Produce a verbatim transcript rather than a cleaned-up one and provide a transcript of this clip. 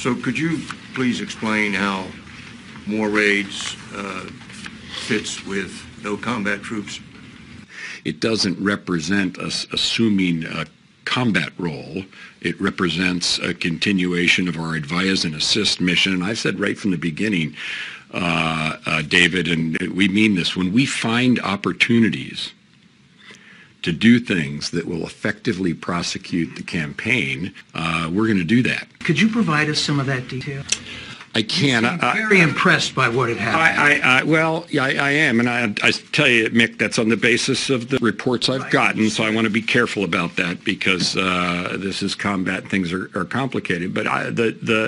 So could you please explain how more raids uh, fits with no combat troops? It doesn't represent us assuming a combat role. It represents a continuation of our advise and assist mission. And I've said right from the beginning, uh, uh, David, and we mean this, when we find opportunities to do things that will effectively prosecute the campaign, uh, we're going to do that. Could you provide us some of that detail? I can. I'm I, very I, impressed by what had happened. I, I, I, well, yeah, I, I am, and I, I tell you, Mick, that's on the basis of the reports I've Right. gotten, so I want to be careful about that because uh, this is combat. Things are, are complicated. But I, the the